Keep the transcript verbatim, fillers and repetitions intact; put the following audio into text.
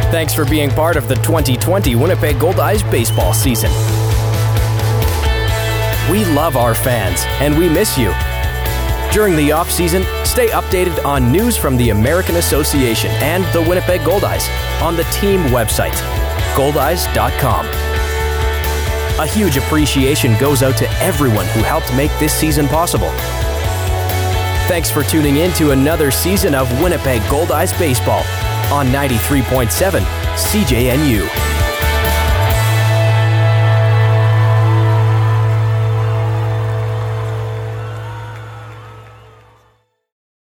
Thanks for being part of the twenty twenty Winnipeg Goldeyes baseball season. We love our fans, and we miss you. During the off-season, stay updated on news from the American Association and the Winnipeg Goldeyes on the team website, goldeyes dot com. A huge appreciation goes out to everyone who helped make this season possible. Thanks for tuning in to another season of Winnipeg Goldeyes baseball on ninety-three point seven C J N U.